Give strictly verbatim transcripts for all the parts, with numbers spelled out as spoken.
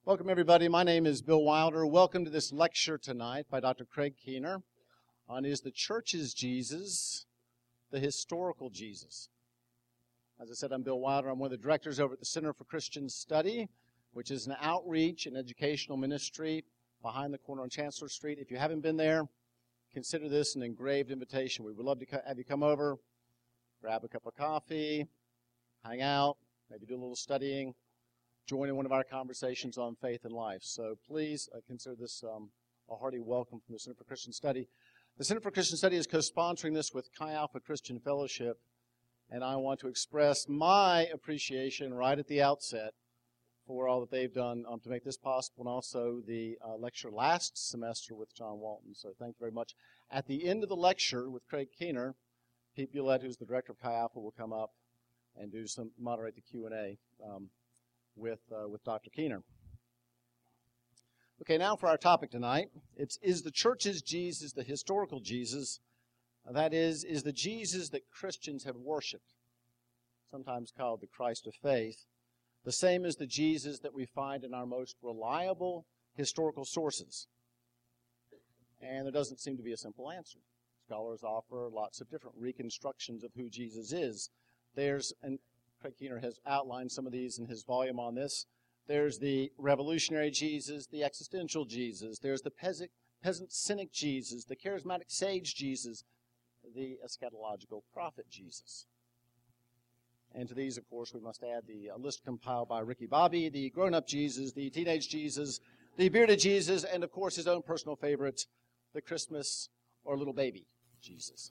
Welcome, everybody. My name is Bill Wilder. Welcome to this lecture tonight by Doctor Craig Keener on Is the Church's Jesus the Historical Jesus? As I said, I'm Bill Wilder. I'm one of the directors over at the Center for Christian Study, which is an outreach and educational ministry behind the corner on Chancellor Street. If you haven't been there, consider this an engraved invitation. We would love to have you come over, grab a cup of coffee, hang out, maybe do a little studying, join in one of our conversations on faith and life. So please uh, consider this um, a hearty welcome from the Center for Christian Study. The Center for Christian Study is co-sponsoring this with Chi Alpha Christian Fellowship, and I want to express my appreciation right at the outset for all that they've done um, to make this possible, and also the uh, lecture last semester with John Walton. So thank you very much. At the end of the lecture with Craig Keener, Pete Bulette, who's the director of Chi Alpha, will come up and do some moderate the Q and A. Um, with uh, with Doctor Keener. Okay, now for our topic tonight. It's, is the church's Jesus the historical Jesus? That is, is the Jesus that Christians have worshipped, sometimes called the Christ of faith, the same as the Jesus that we find in our most reliable historical sources? And there doesn't seem to be a simple answer. Scholars offer lots of different reconstructions of who Jesus is. There's an Craig Keener has outlined some of these in his volume on this. There's the revolutionary Jesus, the existential Jesus. There's the peasant, peasant cynic Jesus, the charismatic sage Jesus, the eschatological prophet Jesus. And to these, of course, we must add the uh, list compiled by Ricky Bobby, the grown-up Jesus, the teenage Jesus, the bearded Jesus, and, of course, his own personal favorite, the Christmas or little baby Jesus.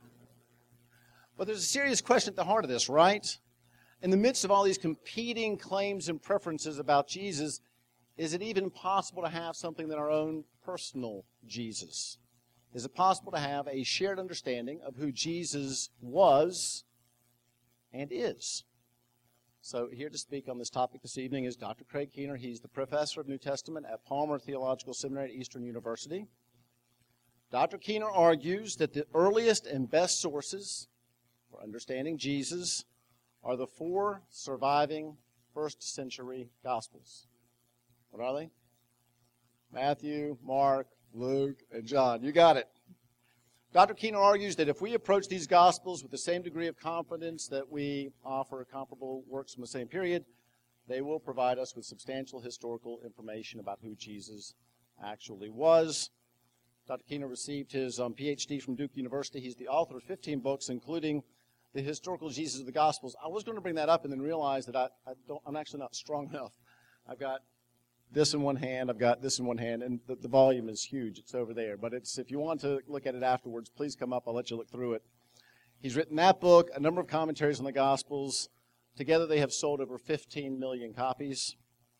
But there's a serious question at the heart of this, right? In the midst of all these competing claims and preferences about Jesus, is it even possible to have something than our own personal Jesus? Is it possible to have a shared understanding of who Jesus was and is? So here to speak on this topic this evening is Doctor Craig Keener. He's the professor of New Testament at Palmer Theological Seminary at Eastern University. Doctor Keener argues that the earliest and best sources for understanding Jesus are the four surviving first century Gospels. What are they? Matthew, Mark, Luke, and John. You got it. Doctor Keener argues that if we approach these Gospels with the same degree of confidence that we offer comparable works from the same period, they will provide us with substantial historical information about who Jesus actually was. Doctor Keener received his um, P H D from Duke University. He's the author of fifteen books, including The Historical Jesus of the Gospels. I was going to bring that up and then realize that I, I don't, I'm actually not strong enough. I've got this in one hand, I've got this in one hand, and the, the volume is huge. It's over there. But it's if you want to look at it afterwards, please come up. I'll let you look through it. He's written that book, a number of commentaries on the Gospels. Together they have sold over fifteen million copies.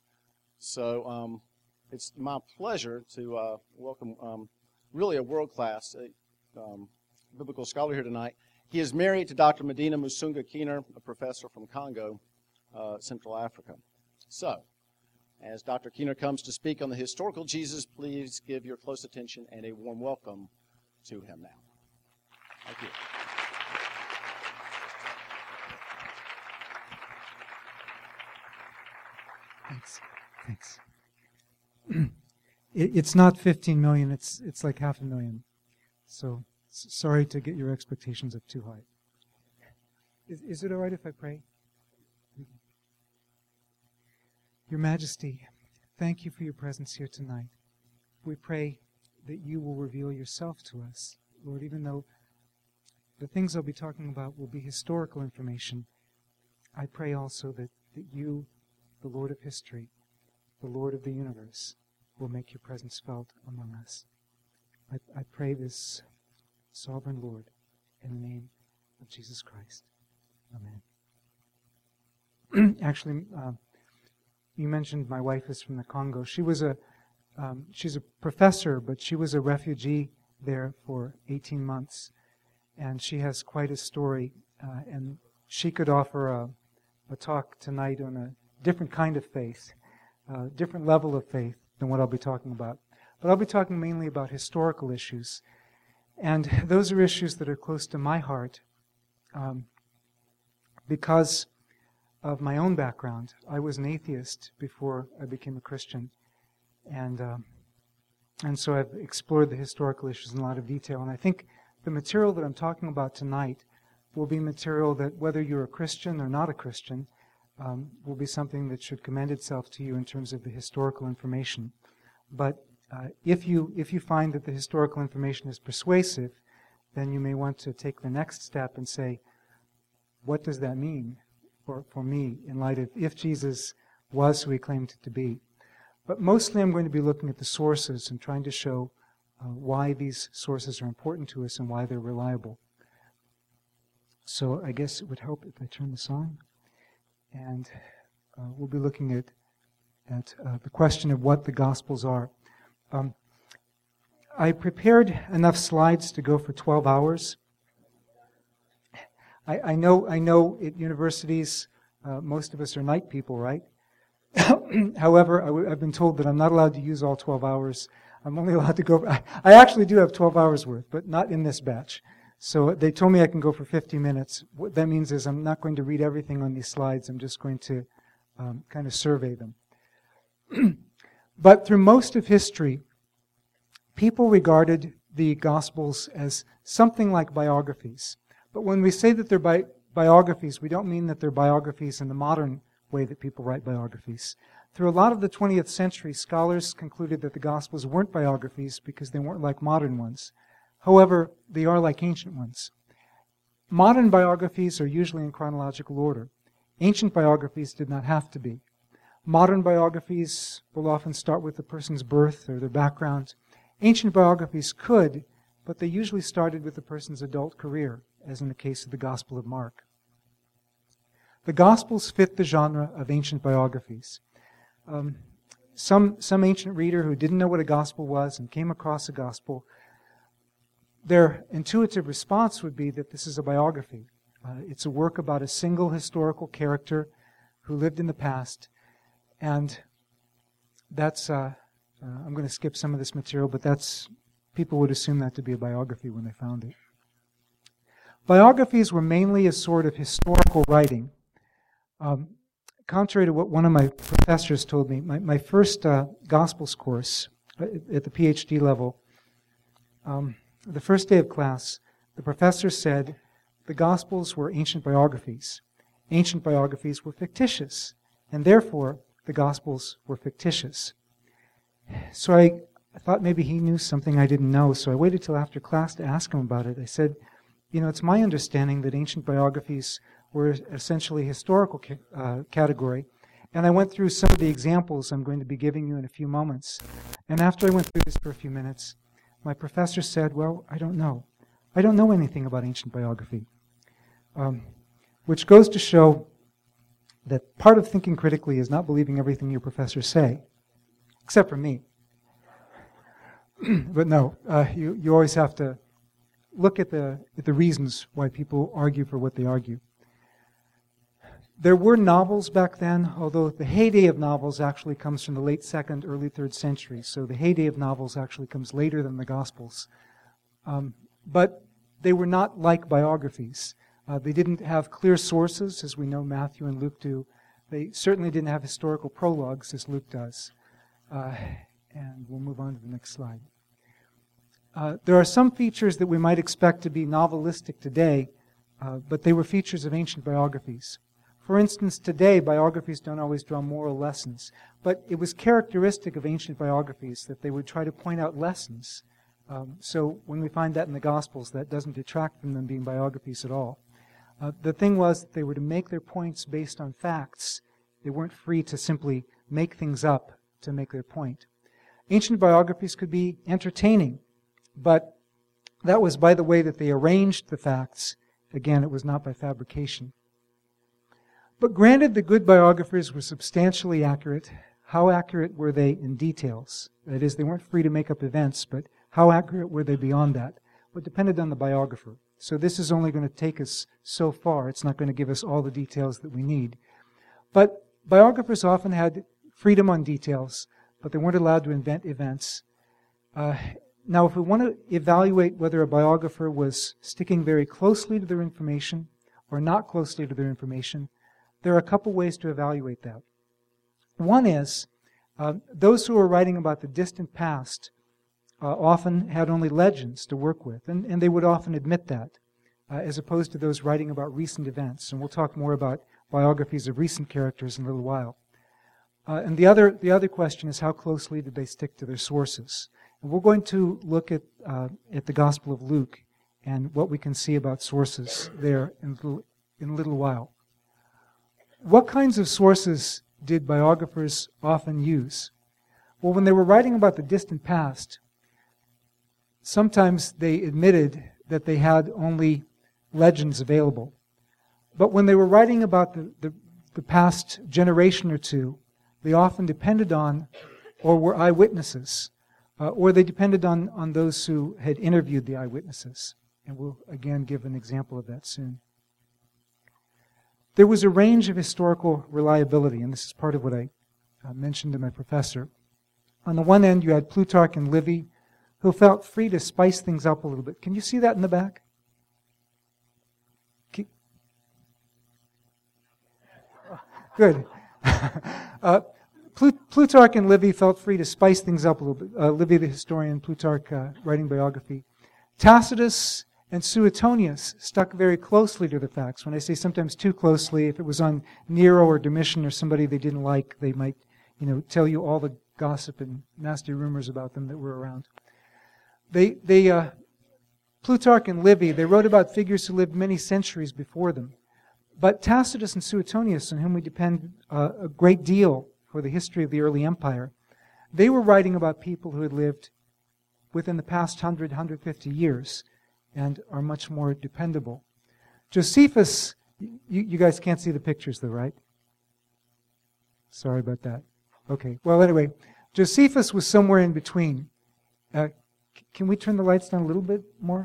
So um, it's my pleasure to uh, welcome um, really a world-class uh, um, biblical scholar here tonight. He is married to Doctor Medina Musunga Keener, a professor from Congo, uh, Central Africa. So, as Doctor Keener comes to speak on the historical Jesus, please give your close attention and a warm welcome to him now. Thank you. Thanks. Thanks. it, it's not fifteen million, it's it's like half a million. So, sorry to get your expectations up too high. Is, is it all right if I pray? Your Majesty, thank you for your presence here tonight. We pray that you will reveal yourself to us. Lord, even though the things I'll be talking about will be historical information, I pray also that, that you, the Lord of history, the Lord of the universe, will make your presence felt among us. I, I pray this, Sovereign Lord, in the name of Jesus Christ. Amen. Actually, uh, you mentioned my wife is from the Congo. She was a, um, she's a professor, but she was a refugee there for eighteen months, and she has quite a story. Uh, and she could offer a, a talk tonight on a different kind of faith, a different level of faith than what I'll be talking about. But I'll be talking mainly about historical issues. And those are issues that are close to my heart um, because of my own background. I was an atheist before I became a Christian, and uh, and so I've explored the historical issues in a lot of detail. And I think the material that I'm talking about tonight will be material that, whether you're a Christian or not a Christian, um, will be something that should commend itself to you in terms of the historical information. But uh, if you if you find that the historical information is persuasive, then you may want to take the next step and say, what does that mean for, for me in light of if Jesus was who he claimed to be? But mostly I'm going to be looking at the sources and trying to show uh, why these sources are important to us and why they're reliable. So I guess it would help if I turn this on. And uh, we'll be looking at, at uh, the question of what the Gospels are. Um, I prepared enough slides to go for twelve hours. I, I know I know at universities, uh, most of us are night people, right? However, I w- I've been told that I'm not allowed to use all twelve hours. I'm only allowed to go... I, I actually do have twelve hours worth, but not in this batch. So they told me I can go for fifty minutes. What that means is I'm not going to read everything on these slides. I'm just going to um, kind of survey them. But through most of history, people regarded the Gospels as something like biographies. But when we say that they're bi- biographies, we don't mean that they're biographies in the modern way that people write biographies. Through a lot of the twentieth century, scholars concluded that the Gospels weren't biographies because they weren't like modern ones. However, they are like ancient ones. Modern biographies are usually in chronological order. Ancient biographies did not have to be. Modern biographies will often start with the person's birth or their background. Ancient biographies could, but they usually started with the person's adult career, as in the case of the Gospel of Mark. The Gospels fit the genre of ancient biographies. Um, some, some ancient reader who didn't know what a Gospel was and came across a Gospel, their intuitive response would be that this is a biography. Uh, it's a work about a single historical character who lived in the past, and that's... Uh, Uh, I'm going to skip some of this material, but that's people would assume that to be a biography when they found it. Biographies were mainly a sort of historical writing. Um, contrary to what one of my professors told me, my, my first uh, Gospels course at the PhD level, um, the first day of class, the professor said the Gospels were ancient biographies. Ancient biographies were fictitious, and therefore the Gospels were fictitious. So I, I thought maybe he knew something I didn't know, so I waited till after class to ask him about it. I said, you know, it's my understanding that ancient biographies were essentially a historical ca- uh, category, and I went through some of the examples I'm going to be giving you in a few moments. And after I went through this for a few minutes, my professor said, well, I don't know. I don't know anything about ancient biography. Um, which goes to show that part of thinking critically is not believing everything your professors say. Except for me. But no, uh, you, you always have to look at the, at the reasons why people argue for what they argue. There were novels back then, although the heyday of novels actually comes from the late second, early third century. So the heyday of novels actually comes later than the Gospels. Um, but they were not like biographies. Uh, they didn't have clear sources, as we know Matthew and Luke do. They certainly didn't have historical prologues, as Luke does. Uh, and we'll move on to the next slide. Uh, there are some features that we might expect to be novelistic today, uh, but they were features of ancient biographies. For instance, today, biographies don't always draw moral lessons, but it was characteristic of ancient biographies that they would try to point out lessons. Um, so when we find that in the Gospels, that doesn't detract from them being biographies at all. Uh, the thing was that they were to make their points based on facts. They weren't free to simply make things up to make their point. Ancient biographies could be entertaining, but that was by the way that they arranged the facts. Again, it was not by fabrication. But granted, the good biographers were substantially accurate. How accurate were they in details? That is, they weren't free to make up events, but how accurate were they beyond that? Well, it depended on the biographer. So this is only going to take us so far. It's not going to give us all the details that we need. But biographers often had freedom on details, but they weren't allowed to invent events. Uh, now, if we want to evaluate whether a biographer was sticking very closely to their information or not closely to their information, there are a couple ways to evaluate that. One is, uh, those who are writing about the distant past uh, often had only legends to work with, and, and they would often admit that, uh, as opposed to those writing about recent events. And we'll talk more about biographies of recent characters in a little while. Uh, and the other, the other question is, how closely did they stick to their sources? And we're going to look at, uh, at the Gospel of Luke and what we can see about sources there in a little, in a little while. What kinds of sources did biographers often use? Well, when they were writing about the distant past, sometimes they admitted that they had only legends available. But when they were writing about the, the, the past generation or two, they often depended on or were eyewitnesses, uh, or they depended on, on those who had interviewed the eyewitnesses. And we'll again give an example of that soon. There was a range of historical reliability, and this is part of what I uh, mentioned to my professor. On the one end, you had Plutarch and Livy, who felt free to spice things up a little bit. Can you see that in the back? Keep... Good. uh, Plutarch and Livy felt free to spice things up a little bit. Uh, Livy the historian, Plutarch uh, writing biography. Tacitus and Suetonius stuck very closely to the facts. When I say sometimes too closely, if it was on Nero or Domitian or somebody they didn't like, they might, you know, tell you all the gossip and nasty rumors about them that were around. They, they, uh, Plutarch and Livy, they wrote about figures who lived many centuries before them. But Tacitus and Suetonius, on whom we depend uh, a great deal for the history of the early empire, they were writing about people who had lived within the past one hundred, one hundred fifty years and are much more dependable. Josephus, you, you guys can't see the pictures though, right? Sorry about that. Okay, well anyway, Josephus was somewhere in between. Uh, c- can we turn the lights down a little bit more?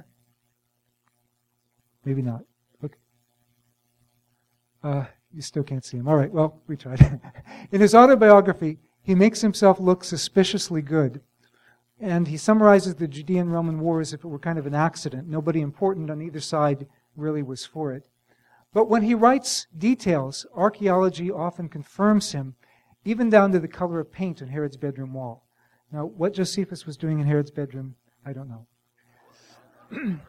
Maybe not. Okay. Uh, you still can't see him. All right, well, we tried. In his autobiography, he makes himself look suspiciously good. And he summarizes the Judean-Roman War as if it were kind of an accident. Nobody important on either side really was for it. But when he writes details, archaeology often confirms him, even down to the color of paint on Herod's bedroom wall. Now, what Josephus was doing in Herod's bedroom, I don't know.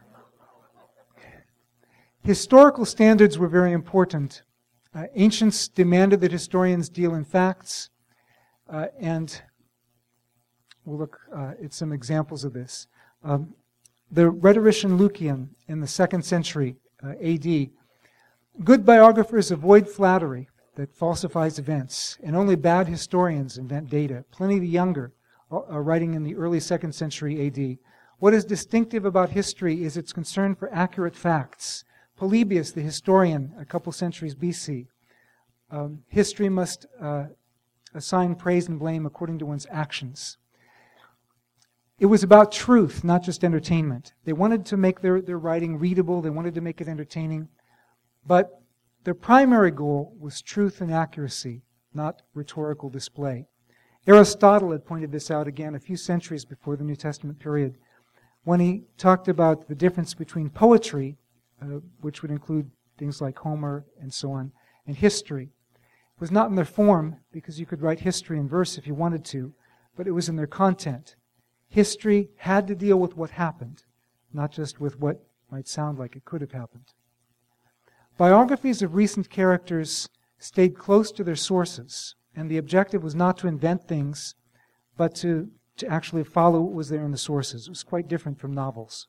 Historical standards were very important. Uh, ancients demanded that historians deal in facts, uh, and we'll look uh, at some examples of this. Um, the rhetorician Lucian in the second century uh, A D, good biographers avoid flattery that falsifies events, and only bad historians invent data. Pliny the Younger, uh, writing in the early second century A D, what is distinctive about history is its concern for accurate facts. Polybius, the historian, a couple centuries B C, um, history must uh, assign praise and blame according to one's actions. It was about truth, not just entertainment. They wanted to make their, their writing readable, they wanted to make it entertaining, but their primary goal was truth and accuracy, not rhetorical display. Aristotle had pointed this out again a few centuries before the New Testament period, when he talked about the difference between poetry, uh, which would include things like Homer and so on, and history. It was not in their form, because you could write history in verse if you wanted to, but it was in their content. History had to deal with what happened, not just with what might sound like it could have happened. Biographies of recent characters stayed close to their sources, and the objective was not to invent things, but to, to actually follow what was there in the sources. It was quite different from novels.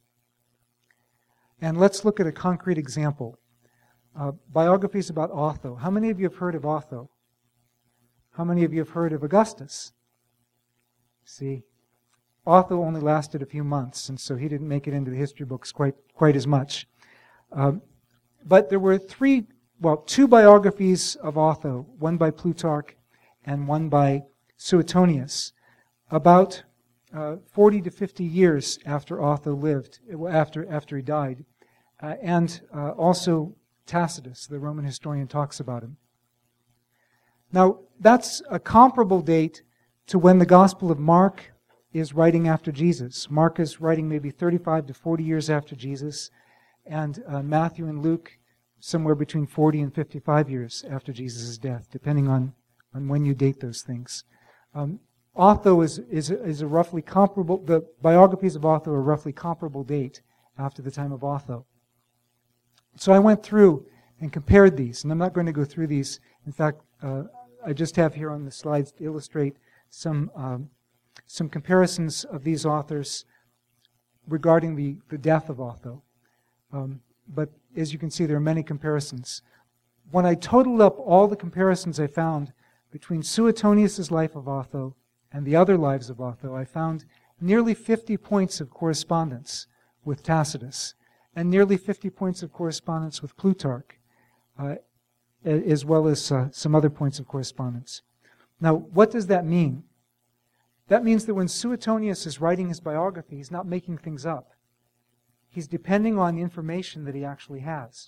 And let's look at a concrete example. Uh, biographies about Otho. How many of you have heard of Otho? How many of you have heard of Augustus? See? Otho only lasted a few months, and so he didn't make it into the history books quite quite as much. Um, but there were three, well, two biographies of Otho, one by Plutarch and one by Suetonius, about uh, forty to fifty years after Otho lived, after after he died, uh, and uh, also Tacitus, the Roman historian, talks about him. Now, that's a comparable date to when the Gospel of Mark is writing after Jesus. Mark is writing maybe thirty-five to forty years after Jesus, and uh, Matthew and Luke somewhere between forty and fifty-five years after Jesus' death, depending on, on when you date those things. Um, Otho is, is, is a roughly comparable, the biographies of Otho are a roughly comparable date after the time of Otho. So I went through and compared these, and I'm not going to go through these. In fact, uh, I just have here on the slides to illustrate some um, some comparisons of these authors regarding the, the death of Otho. Um, but as you can see, there are many comparisons. When I totaled up all the comparisons I found between Suetonius' life of Otho and the other lives of Otho, I found nearly fifty points of correspondence with Tacitus and nearly fifty points of correspondence with Plutarch, uh, as well as uh, some other points of correspondence. Now, what does that mean? That means that when Suetonius is writing his biography, he's not making things up. He's depending on the information that he actually has.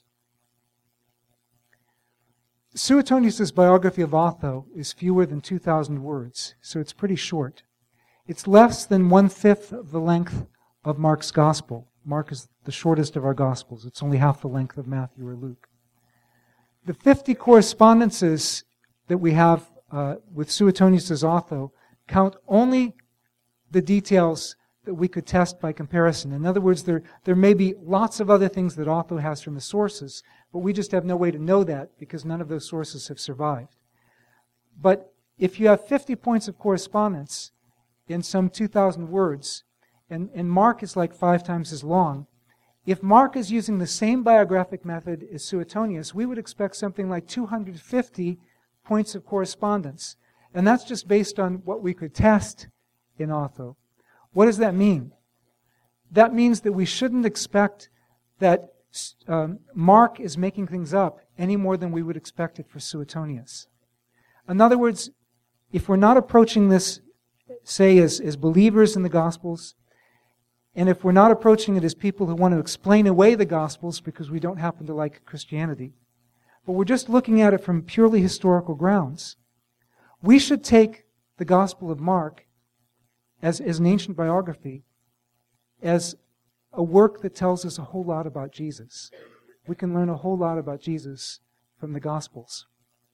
Suetonius' biography of Otho is fewer than two thousand words, so it's pretty short. It's less than one-fifth of the length of Mark's Gospel. Mark is the shortest of our Gospels. It's only half the length of Matthew or Luke. The fifty correspondences that we have uh, with Suetonius' Otho count only the details that we could test by comparison. In other words, there, there may be lots of other things that Otho has from his sources, but we just have no way to know that because none of those sources have survived. But if you have fifty points of correspondence in some two thousand words, and, and Mark is like five times as long, if Mark is using the same biographic method as Suetonius, we would expect something like two hundred fifty points of correspondence. And that's just based on what we could test in Otho. What does that mean? That means that we shouldn't expect that um, Mark is making things up any more than we would expect it for Suetonius. In other words, if we're not approaching this, say, as, as believers in the Gospels, and if we're not approaching it as people who want to explain away the Gospels because we don't happen to like Christianity, but we're just looking at it from purely historical grounds, we should take the Gospel of Mark as, as an ancient biography as a work that tells us a whole lot about Jesus. We can learn a whole lot about Jesus from the Gospels.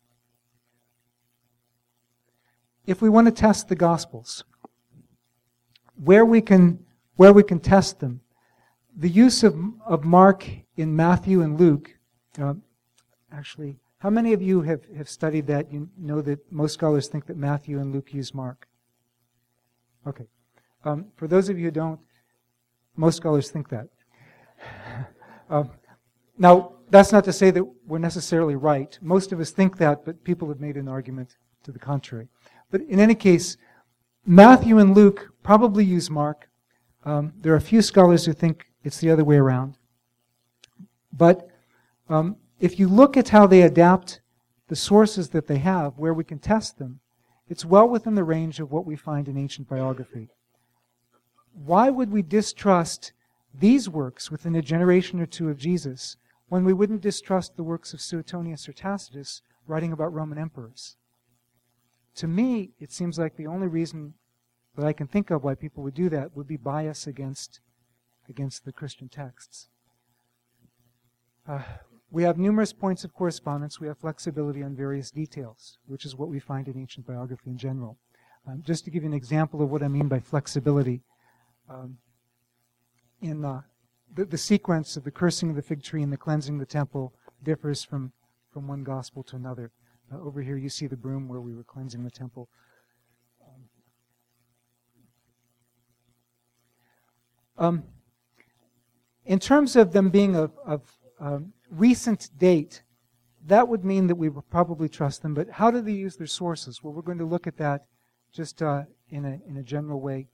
If we want to test the Gospels, where we can where we can test them, the use of, of Mark in Matthew and Luke, uh, actually, how many of you have, have studied that? You know that most scholars think that Matthew and Luke use Mark. Okay. Um, for those of you who don't, most scholars think that. uh, now, that's not to say that we're necessarily right. Most of us think that, but people have made an argument to the contrary. But in any case, Matthew and Luke probably use Mark. Um, there are a few scholars who think it's the other way around. But um, if you look at how they adapt the sources that they have, where we can test them, it's well within the range of what we find in ancient biography. Why would we distrust these works within a generation or two of Jesus when we wouldn't distrust the works of Suetonius or Tacitus writing about Roman emperors? To me, it seems like the only reason that I can think of why people would do that would be bias against, against the Christian texts. Uh, we have numerous points of correspondence. We have flexibility on various details, which is what we find in ancient biography in general. Um, just to give you an example of what I mean by flexibility, um, in uh, the, the sequence of the cursing of the fig tree and the cleansing of the temple differs from, from one gospel to another. Uh, over here you see the broom where we were cleansing the temple. Um, in terms of them being of, of um, recent date, that would mean that we would probably trust them. But how do they use their sources? Well, we're going to look at that just uh, in a in a general way.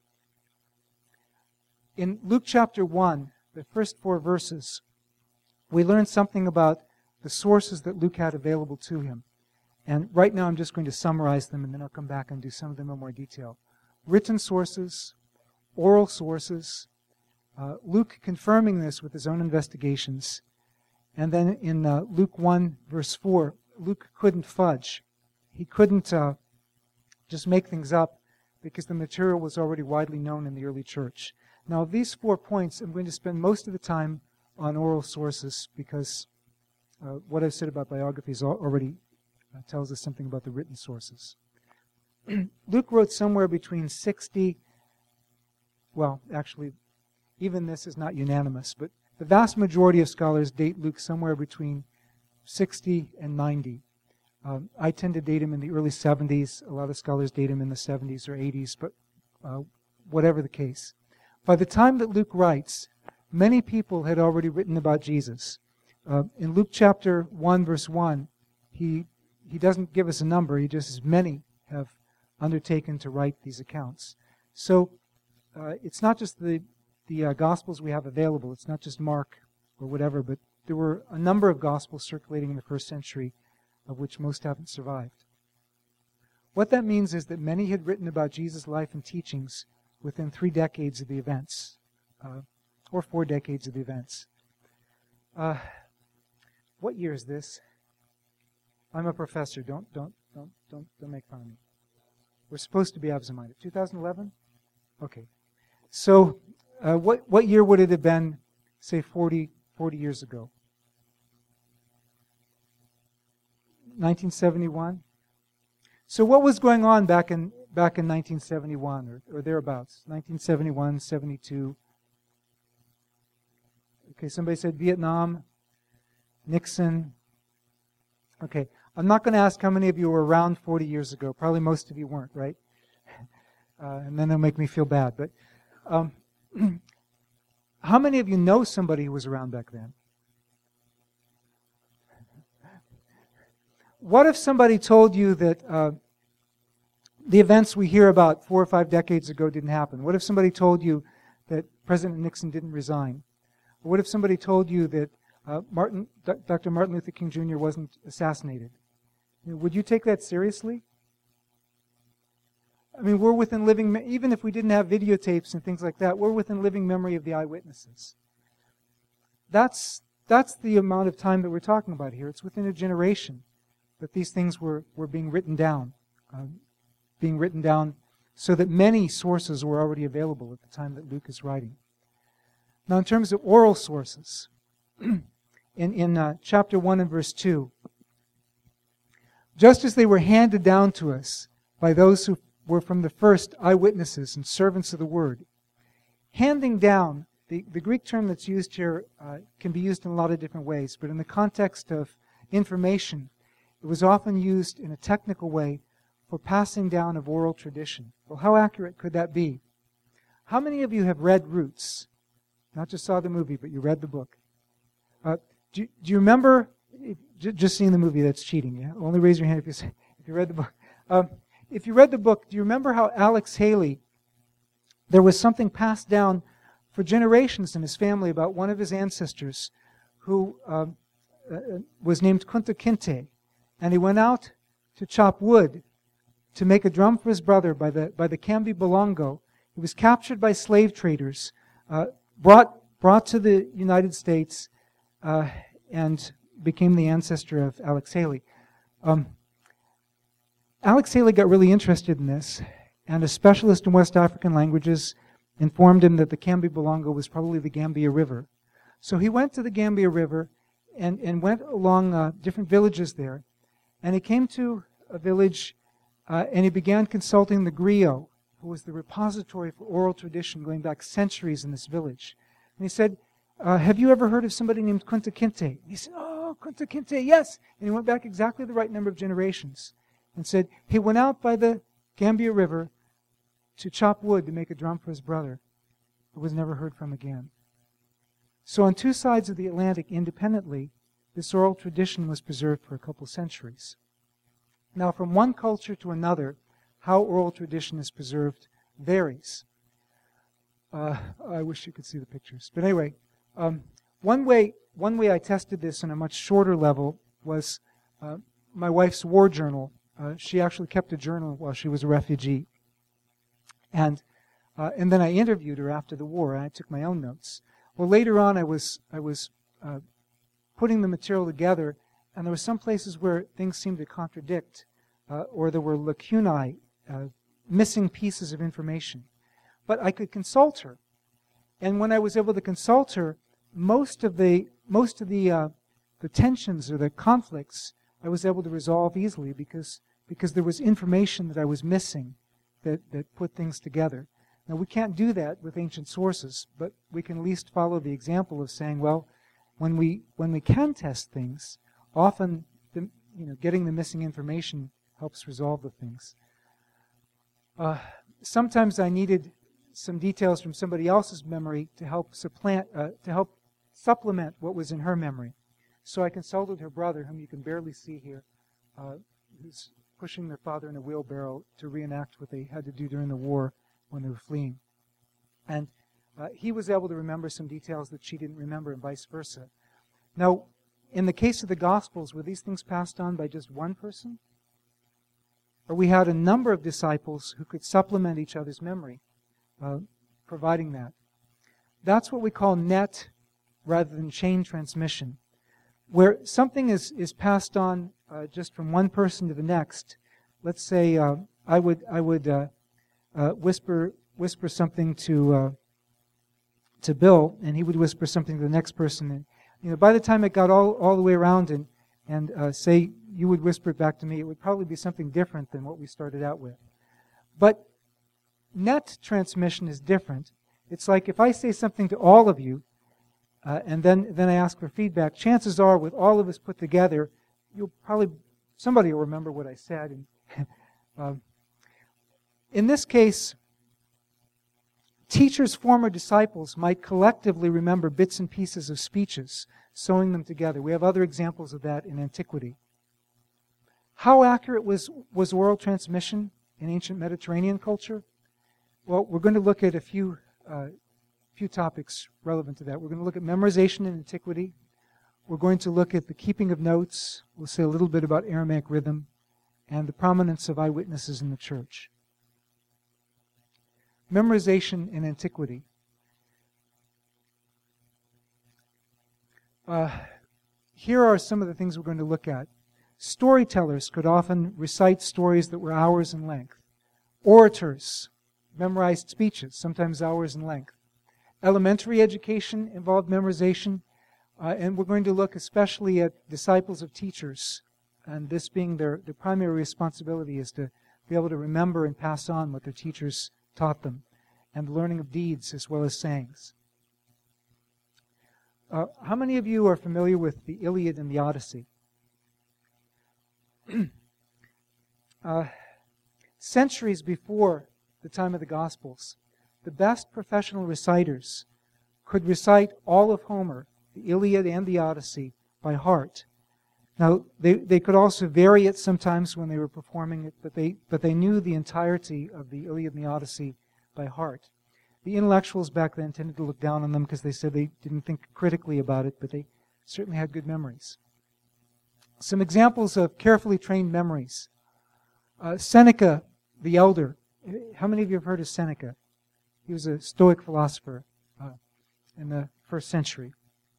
In Luke chapter one, the first four verses, we learn something about the sources that Luke had available to him. And right now I'm just going to summarize them, and then I'll come back and do some of them in more detail. Written sources, oral sources, Uh, Luke confirming this with his own investigations. And then in uh, Luke one, verse four, Luke couldn't fudge. He couldn't uh, just make things up because the material was already widely known in the early church. Now, these four points, I'm going to spend most of the time on oral sources because uh, what I've said about biographies al- already uh, tells us something about the written sources. Luke wrote somewhere between sixty, well, actually, even this is not unanimous, but the vast majority of scholars date Luke somewhere between sixty and ninety. Um, I tend to date him in the early seventies. A lot of scholars date him in the seventies or eighties, but uh, whatever the case. By the time that Luke writes, many people had already written about Jesus. Uh, in Luke chapter one, verse one, he he doesn't give us a number. He just says many have undertaken to write these accounts. So uh, it's not just the, the uh, Gospels we have available. It's not just Mark or whatever, but there were a number of Gospels circulating in the first century, of which most haven't survived. What that means is that many had written about Jesus' life and teachings within three decades of the events, uh, or four decades of the events. Uh, what year is this? I'm a professor. Don't don't don't don't don't make fun of me. We're supposed to be absent-minded. two thousand eleven? Okay. So, uh, what what year would it have been, say, forty, forty years ago? nineteen seventy-one? So what was going on back in back in nineteen seventy-one or, or thereabouts? nineteen seventy-one, seventy-two. Okay, somebody said Vietnam, Nixon. Okay, I'm not going to ask how many of you were around forty years ago. Probably most of you weren't, right? Uh, and then they'll make me feel bad. But um, how many of you know somebody who was around back then? What if somebody told you that uh, the events we hear about four or five decades ago didn't happen? What if somebody told you that President Nixon didn't resign? Or what if somebody told you that uh, Martin, Doctor Martin Luther King Junior wasn't assassinated? You know, would you take that seriously? I mean, we're within living, me- even if we didn't have videotapes and things like that, we're within living memory of the eyewitnesses. That's that's the amount of time that we're talking about here. It's within a generation that these things were, were being written down, uh, being written down so that many sources were already available at the time that Luke is writing. Now, in terms of oral sources, in, in uh, chapter one and verse two, just as they were handed down to us by those who were from the first eyewitnesses and servants of the word, handing down, the, the Greek term that's used here uh, can be used in a lot of different ways, but in the context of information, it was often used in a technical way for passing down of oral tradition. Well, how accurate could that be? How many of you have read Roots? Not just saw the movie, but you read the book. Uh, do, do you remember, if, just seeing the movie, that's cheating, yeah? Only raise your hand if you, say, if you read the book. Um, if you read the book, do you remember how Alex Haley, there was something passed down for generations in his family about one of his ancestors who um, uh, was named Kunta Kinte. And he went out to chop wood to make a drum for his brother by the by the Kambi Balongo. He was captured by slave traders, uh, brought brought to the United States, uh, and became the ancestor of Alex Haley. Um, Alex Haley got really interested in this, and a specialist in West African languages informed him that the Kambi Balongo was probably the Gambia River. So he went to the Gambia River and, and went along uh, different villages there. And he came to a village uh, and he began consulting the griot, who was the repository for oral tradition going back centuries in this village. And he said, uh, have you ever heard of somebody named Kunta Kinte? And he said, oh, Kunta Kinte, yes. And he went back exactly the right number of generations and said, he went out by the Gambia River to chop wood to make a drum for his brother, but was never heard from again. So on two sides of the Atlantic, independently, this oral tradition was preserved for a couple centuries. Now, from one culture to another, how oral tradition is preserved varies. Uh, I wish you could see the pictures. But anyway, um, one way one way I tested this on a much shorter level was uh, my wife's war journal. Uh, she actually kept a journal while she was a refugee. And uh, and then I interviewed her after the war, and I took my own notes. Well, later on, I was I was uh, putting the material together, and there were some places where things seemed to contradict, uh, or there were lacunae, uh, missing pieces of information. But I could consult her, and when I was able to consult her, most of the most of the uh, the tensions or the conflicts I was able to resolve easily because because there was information that I was missing that, that put things together. Now, we can't do that with ancient sources, but we can at least follow the example of saying, well, when we when we can test things, often the, you know, getting the missing information helps resolve the things. Uh, sometimes I needed some details from somebody else's memory to help supplant, uh, to help supplement what was in her memory. So I consulted her brother, whom you can barely see here, uh, who's pushing their father in a wheelbarrow to reenact what they had to do during the war when they were fleeing. And uh, he was able to remember some details that she didn't remember, and vice versa. Now, in the case of the Gospels, were these things passed on by just one person? Or we had a number of disciples who could supplement each other's memory, uh, providing that. That's what we call net rather than chain transmission, where something is, is passed on uh, just from one person to the next. Let's say uh, I would I would uh, uh, whisper whisper something to uh, to Bill, and he would whisper something to the next person. And you know, by the time it got all, all the way around, and and uh, say you would whisper it back to me, it would probably be something different than what we started out with. But net transmission is different. It's like if I say something to all of you, uh, and then then I ask for feedback. Chances are, with all of us put together, you'll probably somebody will remember what I said. And uh, in this case, teachers' former disciples might collectively remember bits and pieces of speeches, sewing them together. We have other examples of that in antiquity. How accurate was, was oral transmission in ancient Mediterranean culture? Well, we're going to look at a few, uh, few topics relevant to that. We're going to look at memorization in antiquity. We're going to look at the keeping of notes. We'll say a little bit about Aramaic rhythm and the prominence of eyewitnesses in the church. Memorization in antiquity. Uh, here are some of the things we're going to look at. Storytellers could often recite stories that were hours in length. Orators memorized speeches, sometimes hours in length. Elementary education involved memorization, uh, and we're going to look especially at disciples of teachers, and this being their, their primary responsibility is to be able to remember and pass on what their teachers taught them, and the learning of deeds as well as sayings. Uh, how many of you are familiar with the Iliad and the Odyssey? uh, centuries before the time of the Gospels, the best professional reciters could recite all of Homer, the Iliad and the Odyssey, by heart. Now, they, they could also vary it sometimes when they were performing it, but they, but they knew the entirety of the Iliad and the Odyssey by heart. The intellectuals back then tended to look down on them because they said they didn't think critically about it, but they certainly had good memories. Some examples of carefully trained memories. Uh, Seneca the Elder. How many of you have heard of Seneca? He was a Stoic philosopher uh, in the first century.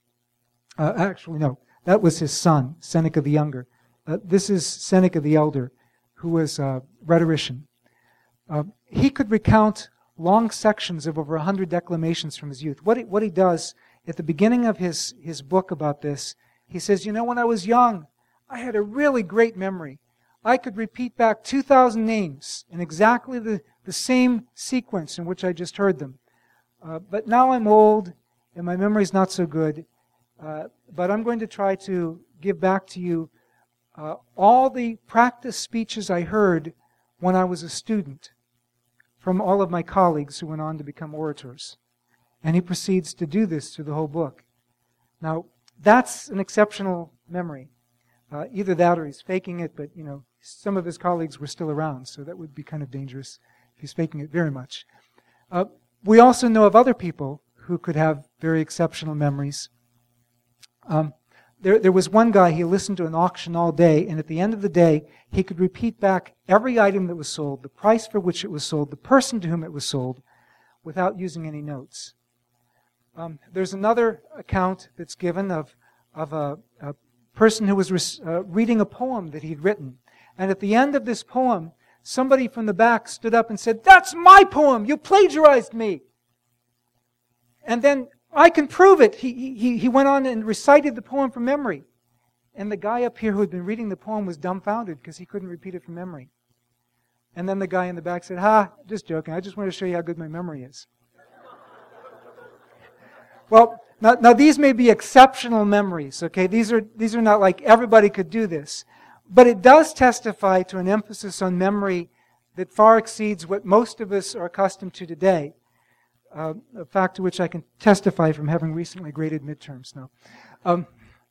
Uh, actually, no. That was his son, Seneca the Younger. Uh, this is Seneca the Elder, who was a rhetorician. Uh, he could recount long sections of over one hundred declamations from his youth. What he, what he does, at the beginning of his, his book about this, he says, you know, when I was young, I had a really great memory. I could repeat back two thousand names in exactly the, the same sequence in which I just heard them. Uh, but now I'm old, and my memory's not so good. Uh, but I'm going to try to give back to you uh, all the practice speeches I heard when I was a student from all of my colleagues who went on to become orators. And he proceeds to do this through the whole book. Now, that's an exceptional memory. Uh, either that or he's faking it, but, you know, some of his colleagues were still around, so that would be kind of dangerous if he's faking it very much. Uh, we also know of other people who could have very exceptional memories. Um, there, there was one guy, he listened to an auction all day, and at the end of the day, he could repeat back every item that was sold, the price for which it was sold, the person to whom it was sold, without using any notes. Um, there's another account that's given of, of a, a person who was re- uh, reading a poem that he'd written. And at the end of this poem, somebody from the back stood up and said, "That's my poem! You plagiarized me!" And then, "I can prove it." He, he, he went on and recited the poem from memory. And the guy up here who had been reading the poem was dumbfounded because he couldn't repeat it from memory. And then the guy in the back said, ha, just joking. I just want to show you how good my memory is. Well, now, now these may be exceptional memories, okay? These are, these are not like everybody could do this. But it does testify to an emphasis on memory that far exceeds what most of us are accustomed to today. Uh, a fact to which I can testify from having recently graded midterms now. Um,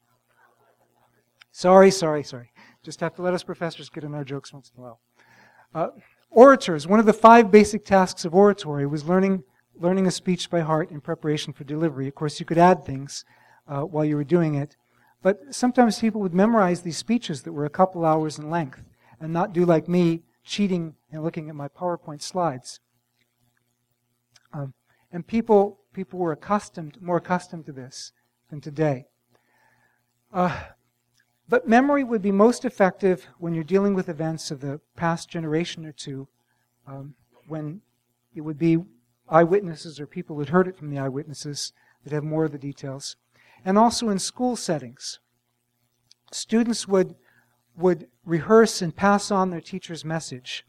sorry, sorry, sorry. Just have to let us professors get in our jokes once in a while. Uh, orators, one of the five basic tasks of oratory was learning learning a speech by heart in preparation for delivery. Of course, you could add things uh, while you were doing it. But sometimes people would memorize these speeches that were a couple hours in length and not do like me, cheating and looking at my PowerPoint slides. Um, and people people were accustomed, more accustomed to this than today. Uh, but memory would be most effective when you're dealing with events of the past generation or two, um, when it would be eyewitnesses or people who had heard it from the eyewitnesses that have more of the details. And also in school settings. Students would, would rehearse and pass on their teacher's message.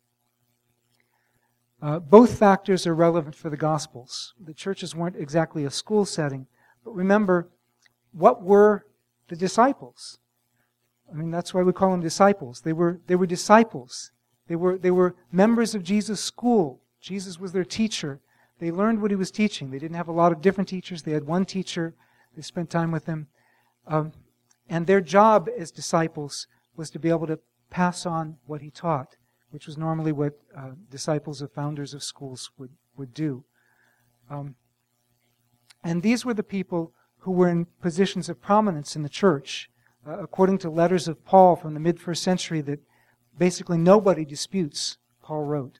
Uh, both factors are relevant for the Gospels. The churches weren't exactly a school setting, but remember, what were the disciples? I mean, that's why we call them disciples. They were, they were disciples. They were, they were members of Jesus' school. Jesus was their teacher. They learned what he was teaching. They didn't have a lot of different teachers. They had one teacher. They spent time with him. Um, and their job as disciples was to be able to pass on what he taught, which was normally what uh, disciples of founders of schools would, would do. Um, and these were the people who were in positions of prominence in the church, uh, according to letters of Paul from the mid-first century that basically nobody disputes Paul wrote.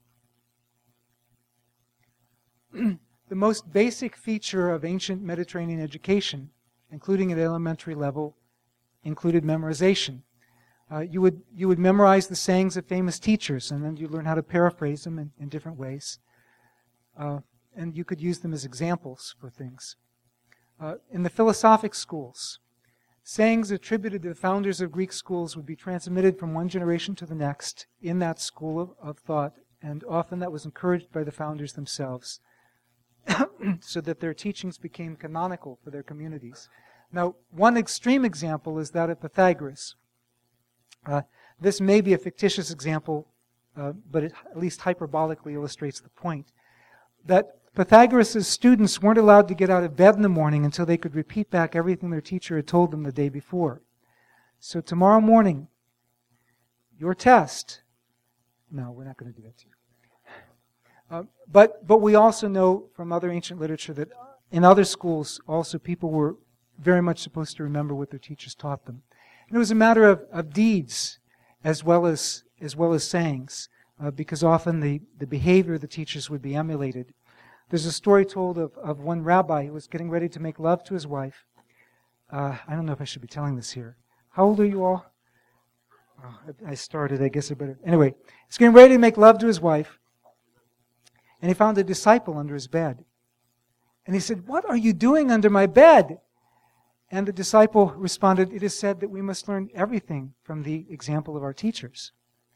The most basic feature of ancient Mediterranean education, including at elementary level, included memorization. Uh, you would you would memorize the sayings of famous teachers, and then you learn how to paraphrase them in, in different ways. Uh, and you could use them as examples for things. Uh, in the philosophic schools, sayings attributed to the founders of Greek schools would be transmitted from one generation to the next in that school of, of thought, and often that was encouraged by the founders themselves, so that their teachings became canonical for their communities. Now, one extreme example is that of Pythagoras. Uh, this may be a fictitious example, uh, but it at least hyperbolically illustrates the point. That Pythagoras' students weren't allowed to get out of bed in the morning until they could repeat back everything their teacher had told them the day before. So tomorrow morning, your test... No, we're not going to do that to you. Uh, but but we also know from other ancient literature that in other schools also people were very much supposed to remember what their teachers taught them. And it was a matter of, of deeds as well as as well as sayings, uh, because often the, the behavior of the teachers would be emulated. There's a story told of, of one rabbi who was getting ready to make love to his wife. Uh, I don't know if I should be telling this here. How old are you all? Oh, I started, I guess I better. Anyway, he's getting ready to make love to his wife. And he found a disciple under his bed. And he said, "What are you doing under my bed?" And the disciple responded, "It is said that we must learn everything from the example of our teachers.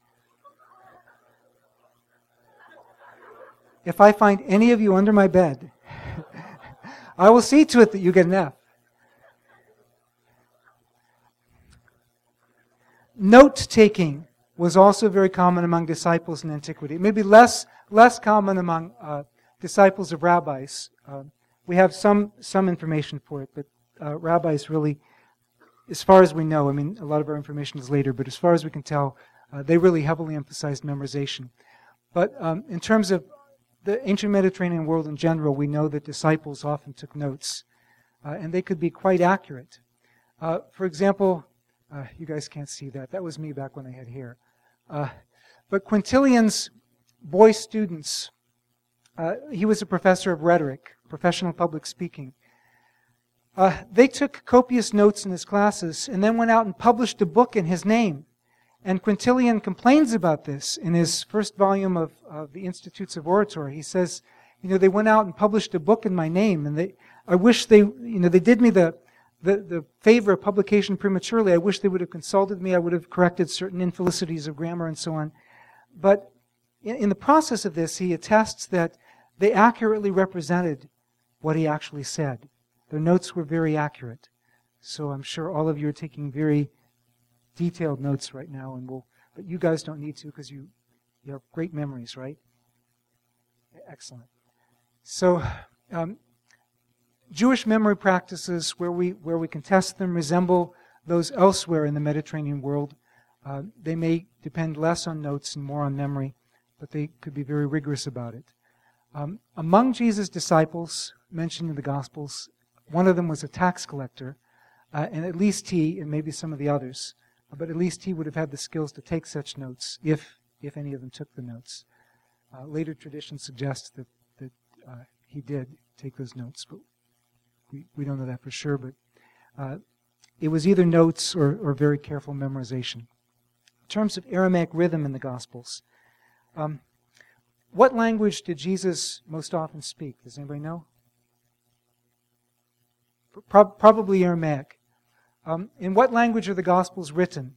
If I find any of you under my bed, I will see to it that you get an F." Note-taking was also very common among disciples in antiquity. Maybe less less common among uh, disciples of rabbis. Uh, we have some some information for it, but uh, rabbis really, as far as we know, I mean, a lot of our information is later, but as far as we can tell, uh, they really heavily emphasized memorization. But um, in terms of the ancient Mediterranean world in general, we know that disciples often took notes, uh, and they could be quite accurate. Uh, for example, uh, you guys can't see that. That was me back when I had hair. Uh, but Quintilian's boy students, uh, he was a professor of rhetoric, professional public speaking. Uh, they took copious notes in his classes and then went out and published a book in his name. And Quintilian complains about this in his first volume of, of the Institutes of Oratory. He says, you know, they went out and published a book in my name, and they, I wish they, you know, they did me the, the, the favor of publication prematurely. I wish they would have consulted me. I would have corrected certain infelicities of grammar and so on. But in, in the process of this, he attests that they accurately represented what he actually said. Their notes were very accurate. So I'm sure all of you are taking very detailed notes right now, and we'll, but you guys don't need to because you, you have great memories, right? Excellent. So, um, Jewish memory practices where we where we can test them resemble those elsewhere in the Mediterranean world. Uh, they may depend less on notes and more on memory, but they could be very rigorous about it. Um, among Jesus' disciples mentioned in the Gospels, one of them was a tax collector, uh, and at least he, and maybe some of the others, but at least he would have had the skills to take such notes, if if any of them took the notes. Uh, later tradition suggests that, that uh, he did take those notes, but we, we don't know that for sure. But uh, it was either notes or, or very careful memorization. In terms of Aramaic rhythm in the Gospels, um, what language did Jesus most often speak? Does anybody know? Pro- probably Aramaic. Um, in what language are the Gospels written?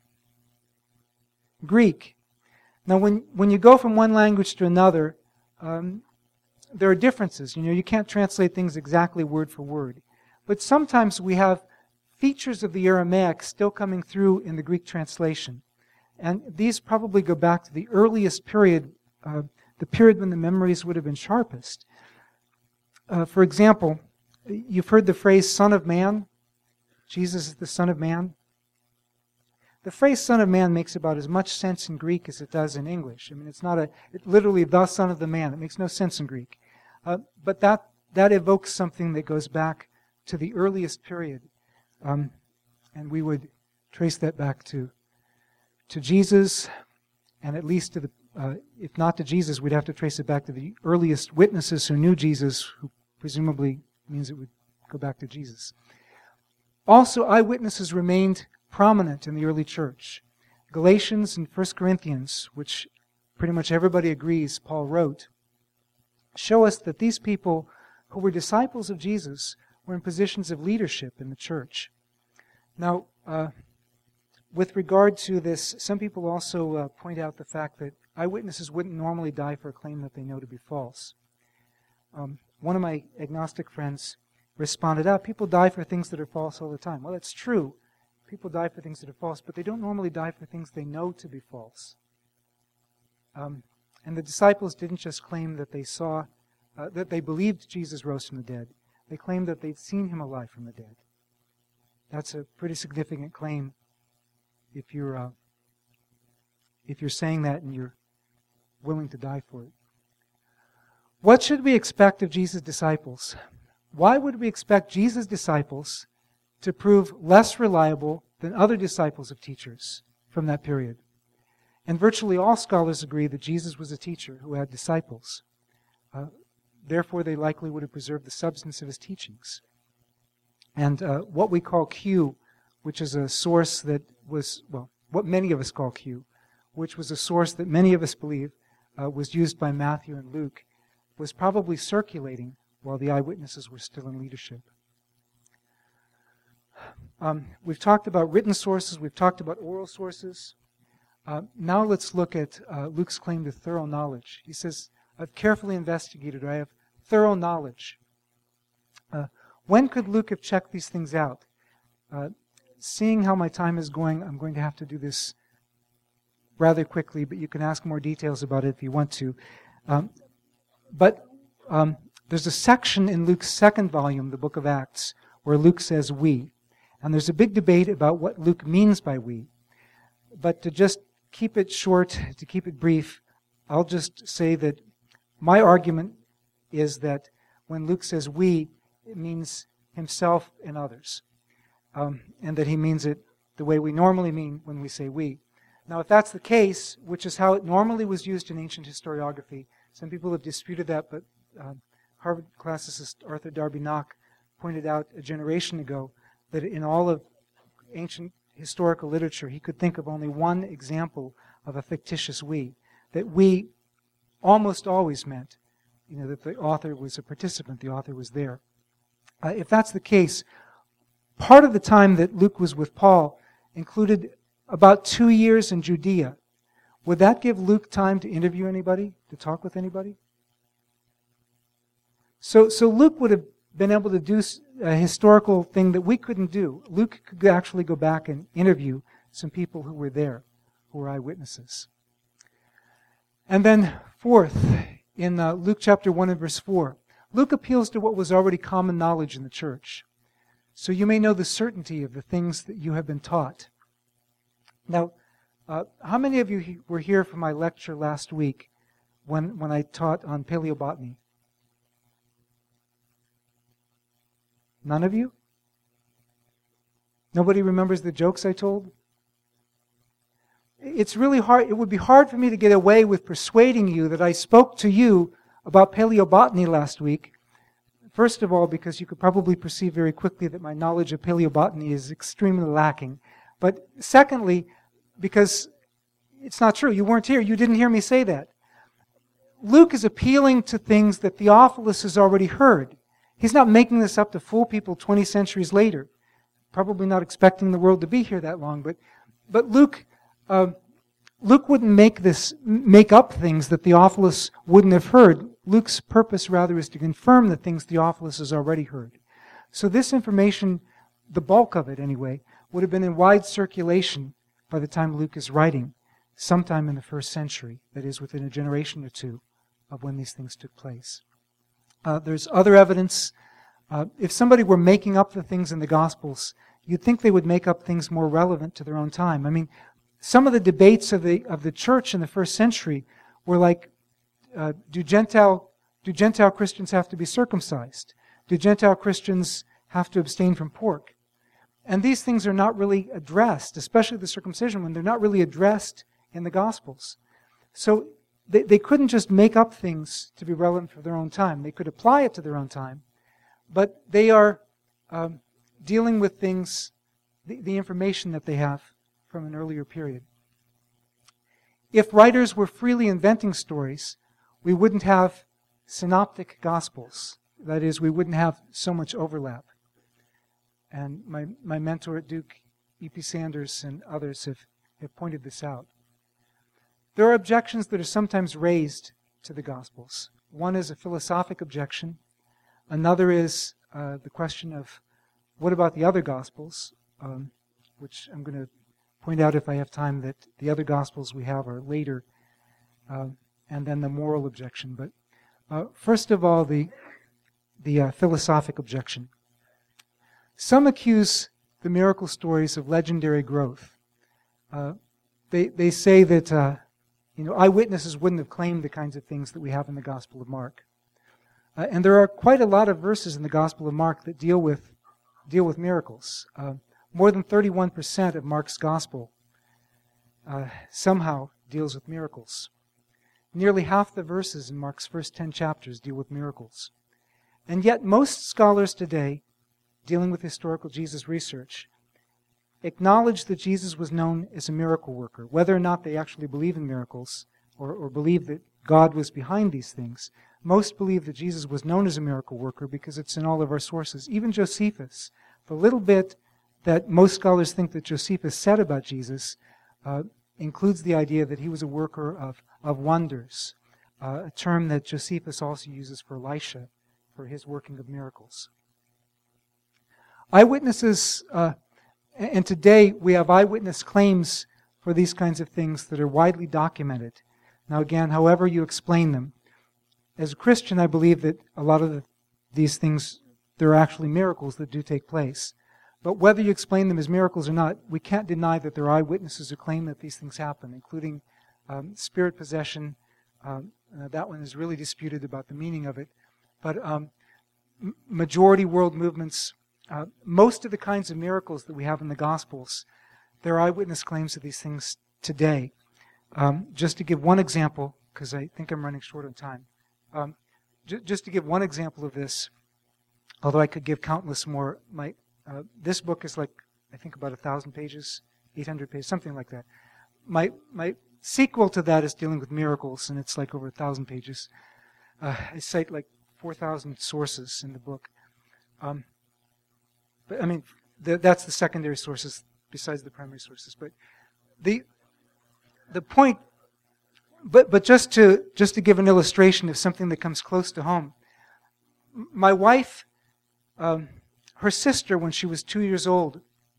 Greek. Now, when, when you go from one language to another, um, there are differences. You know, you can't translate things exactly word for word. But sometimes we have features of the Aramaic still coming through in the Greek translation. And these probably go back to the earliest period, uh, the period when the memories would have been sharpest. Uh, for example, you've heard the phrase Son of Man. Jesus is the Son of Man. The phrase Son of Man makes about as much sense in Greek as it does in English. I mean, it's not a, it literally the Son of the Man. It makes no sense in Greek. Uh, but that, that evokes something that goes back to the earliest period. Um, and we would trace that back to, to Jesus, and at least to the, uh, if not to Jesus, we'd have to trace it back to the earliest witnesses who knew Jesus, who presumably means it would go back to Jesus. Also, eyewitnesses remained prominent in the early church. Galatians and First Corinthians, which pretty much everybody agrees Paul wrote, show us that these people who were disciples of Jesus were in positions of leadership in the church. Now, uh, with regard to this, some people also uh, point out the fact that eyewitnesses wouldn't normally die for a claim that they know to be false. Um, one of my agnostic friends responded, ah, people die for things that are false all the time. Well, that's true. People die for things that are false, but they don't normally die for things they know to be false. Um, and the disciples didn't just claim that they saw, uh, that they believed Jesus rose from the dead. They claimed that they'd seen him alive from the dead. That's a pretty significant claim if you're, uh, if you're saying that and you're willing to die for it. What should we expect of Jesus' disciples? Why would we expect Jesus' disciples to prove less reliable than other disciples of teachers from that period? And virtually all scholars agree that Jesus was a teacher who had disciples. Uh, therefore, they likely would have preserved the substance of his teachings. And uh, what we call Q, which is a source that was, well, what many of us call Q, which was a source that many of us believe uh, was used by Matthew and Luke, was probably circulating while the eyewitnesses were still in leadership. Um, we've talked about written sources. We've talked about oral sources. Uh, now let's look at uh, Luke's claim to thorough knowledge. He says, I've carefully investigated, or I have thorough knowledge. Uh, when could Luke have checked these things out? Uh, seeing how my time is going, I'm going to have to do this rather quickly, but you can ask more details about it if you want to. Um, but um, there's a section in Luke's second volume, the book of Acts, where Luke says we. And there's a big debate about what Luke means by we. But to just keep it short, to keep it brief, I'll just say that my argument is that when Luke says we, it means himself and others. Um, and that he means it the way we normally mean when we say we. Now, if that's the case, which is how it normally was used in ancient historiography, some people have disputed that, but uh, Harvard classicist Arthur Darby Knock pointed out a generation ago that in all of ancient historical literature, he could think of only one example of a fictitious we. That we almost always meant, you know, that the author was a participant, the author was there. Uh, if that's the case, part of the time that Luke was with Paul included about two years in Judea. Would that give Luke time to interview anybody, to talk with anybody? So, so Luke would have been able to do a historical thing that we couldn't do. Luke could actually go back and interview some people who were there, who were eyewitnesses. And then fourth, in uh, Luke chapter one and verse four, Luke appeals to what was already common knowledge in the church. So you may know the certainty of the things that you have been taught. Now, uh, how many of you he- were here for my lecture last week when, when I taught on paleobotany? None of you? Nobody remembers the jokes I told? It's really hard. It would be hard for me to get away with persuading you that I spoke to you about paleobotany last week. First of all, because you could probably perceive very quickly that my knowledge of paleobotany is extremely lacking. But secondly, because it's not true. You weren't here. You didn't hear me say that. Luke is appealing to things that Theophilus has already heard. He's not making this up to fool people twenty centuries later. Probably not expecting the world to be here that long. But, but Luke, uh, Luke wouldn't make this, make up things that Theophilus wouldn't have heard. Luke's purpose, rather, is to confirm the things Theophilus has already heard. So this information, the bulk of it anyway, would have been in wide circulation by the time Luke is writing, sometime in the first century, that is, within a generation or two of when these things took place. Uh, there's other evidence. Uh, if somebody were making up the things in the Gospels, you'd think they would make up things more relevant to their own time. I mean, some of the debates of the of the church in the first century were like, uh, do Gentile do Gentile Christians have to be circumcised? Do Gentile Christians have to abstain from pork? And these things are not really addressed, especially the circumcision one. They're not really addressed in the Gospels. So they, they couldn't just make up things to be relevant for their own time. They could apply it to their own time, but they are um, dealing with things, the, the information that they have from an earlier period. If writers were freely inventing stories, we wouldn't have synoptic Gospels. That is, we wouldn't have so much overlap. And my, my mentor at Duke, E P Sanders, and others have, have pointed this out. There are objections that are sometimes raised to the Gospels. One is a philosophic objection. Another is uh, the question of, what about the other Gospels? Um, which I'm going to point out, if I have time, that the other Gospels we have are later. Uh, and then the moral objection. But uh, first of all, the, the uh, philosophic objection. Some accuse the miracle stories of legendary growth. Uh, they, they say that uh, you know, eyewitnesses wouldn't have claimed the kinds of things that we have in the Gospel of Mark. Uh, and there are quite a lot of verses in the Gospel of Mark that deal with, deal with miracles. Uh, more than thirty-one percent of Mark's Gospel uh, somehow deals with miracles. Nearly half the verses in Mark's first ten chapters deal with miracles. And yet most scholars today, dealing with historical Jesus research, acknowledge that Jesus was known as a miracle worker. Whether or not they actually believe in miracles or, or believe that God was behind these things, most believe that Jesus was known as a miracle worker because it's in all of our sources. Even Josephus, the little bit that most scholars think that Josephus said about Jesus uh, includes the idea that he was a worker of, of wonders, uh, a term that Josephus also uses for Elisha, for his working of miracles. Eyewitnesses, uh, and today we have eyewitness claims for these kinds of things that are widely documented. Now again, however you explain them. As a Christian, I believe that a lot of the, these things, there are actually miracles that do take place. But whether you explain them as miracles or not, we can't deny that there are eyewitnesses who claim that these things happen, including um, spirit possession. Um, uh, that one is really disputed about the meaning of it. But um, m- majority world movements, Uh, most of the kinds of miracles that we have in the Gospels, there are eyewitness claims of these things today. Um, just to give one example, because I think I'm running short on time. Um, j- just to give one example of this, although I could give countless more. My uh, this book is like, I think, about a thousand pages, eight hundred pages, something like that. My my sequel to that is dealing with miracles, and it's like over a thousand pages. Uh, I cite like four thousand sources in the book. Um, But, I mean, the, that's the secondary sources besides the primary sources. But the the point, but but just to just to give an illustration of something that comes close to home, my wife, um, her sister, when she was two years old,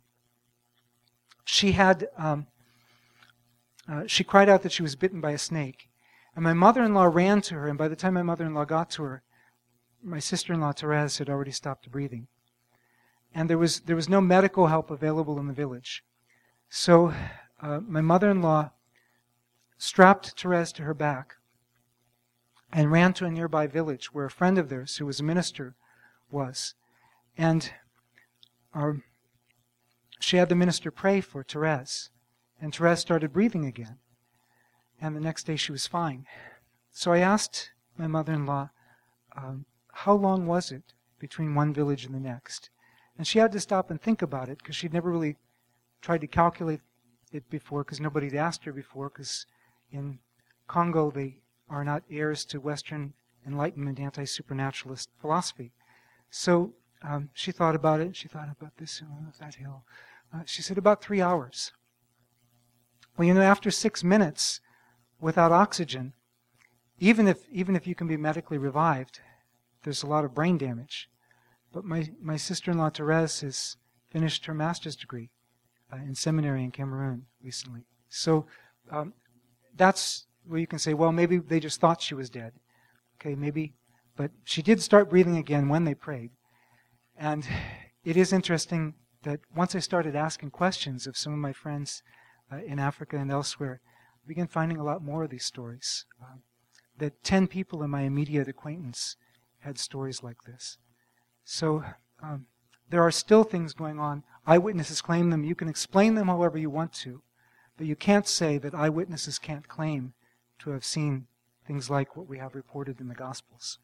she had um, uh, she cried out that she was bitten by a snake, and my mother-in-law ran to her. And by the time my mother-in-law got to her, my sister-in-law Therese had already stopped breathing, and there was there was no medical help available in the village. So uh, my mother-in-law strapped Therese to her back and ran to a nearby village where a friend of theirs, who was a minister, was. And our, she had the minister pray for Therese, and Therese started breathing again. And the next day she was fine. So I asked my mother-in-law, um, how long was it between one village and the next? And she had to stop and think about it, because she'd never really tried to calculate it before, because nobody had asked her before, because in Congo they are not heirs to Western Enlightenment anti-supernaturalist philosophy. So um, she thought about it. She thought about this hill, that hill. Uh, she said about three hours. Well, you know, after six minutes without oxygen, even if even if you can be medically revived, there's a lot of brain damage. But my, my sister-in-law Therese has finished her master's degree uh, in seminary in Cameroon recently. So um, that's where you can say, well, maybe they just thought she was dead. Okay, maybe. But she did start breathing again when they prayed. And it is interesting that once I started asking questions of some of my friends uh, in Africa and elsewhere, I began finding a lot more of these stories. Uh, that ten people in my immediate acquaintance had stories like this. So um, there are still things going on. Eyewitnesses claim them. You can explain them however you want to, but you can't say that eyewitnesses can't claim to have seen things like what we have reported in the Gospels.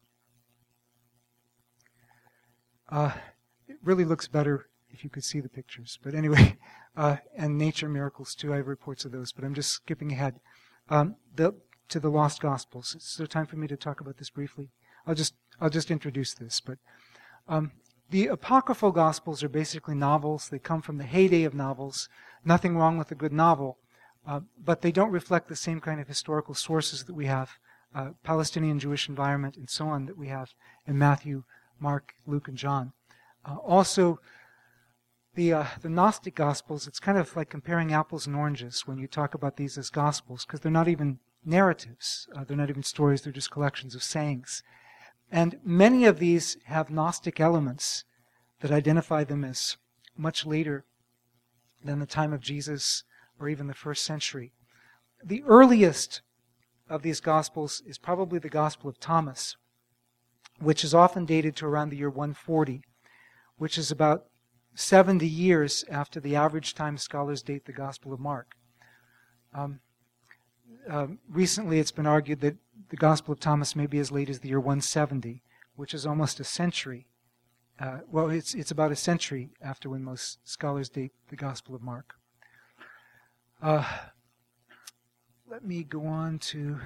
Uh, it really looks better if you could see the pictures. But anyway, uh, and nature miracles too. I have reports of those, but I'm just skipping ahead um, the, to the lost Gospels. Is there time for me to talk about this briefly? I'll just I'll just introduce this. But um, the apocryphal Gospels are basically novels. They come from the heyday of novels. Nothing wrong with a good novel, uh, but they don't reflect the same kind of historical sources that we have, uh, Palestinian Jewish environment and so on, that we have in Matthew, Mark, Luke, and John. Uh, also, the uh, the Gnostic Gospels, it's kind of like comparing apples and oranges when you talk about these as Gospels, because they're not even narratives. Uh, they're not even stories. They're just collections of sayings. And many of these have Gnostic elements that identify them as much later than the time of Jesus or even the first century. The earliest of these Gospels is probably the Gospel of Thomas, which is often dated to around the year one forty, which is about seventy years after the average time scholars date the Gospel of Mark. Um, uh, recently it's been argued that the Gospel of Thomas may be as late as the year one seventy, which is almost a century. Uh, well, it's it's about a century after when most scholars date the Gospel of Mark. Uh, let me go on to,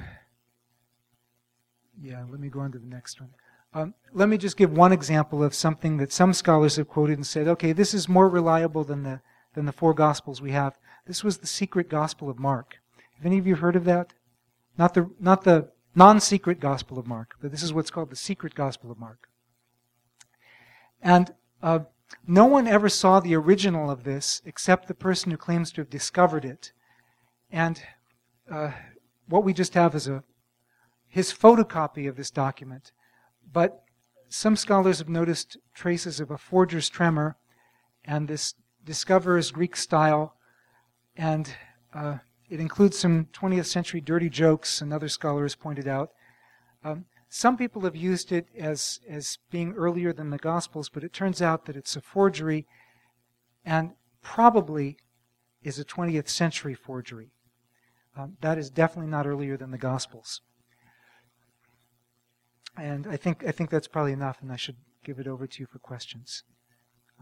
yeah, let me go on to the next one. Um, let me just give one example of something that some scholars have quoted and said, okay, this is more reliable than the than the four Gospels we have. This was the secret Gospel of Mark. Have any of you heard of that? Not the not the non-secret Gospel of Mark, but this is what's called the secret Gospel of Mark. And uh, no one ever saw the original of this except the person who claims to have discovered it. And uh, what we just have is a his photocopy of this document. But some scholars have noticed traces of a forger's tremor and this discoverer's Greek style, and uh, it includes some twentieth century dirty jokes, another scholar has pointed out. Um, some people have used it as, as being earlier than the Gospels, but it turns out that it's a forgery and probably is a twentieth century forgery. Um, that is definitely not earlier than the Gospels. And I think I think that's probably enough, and I should give it over to you for questions.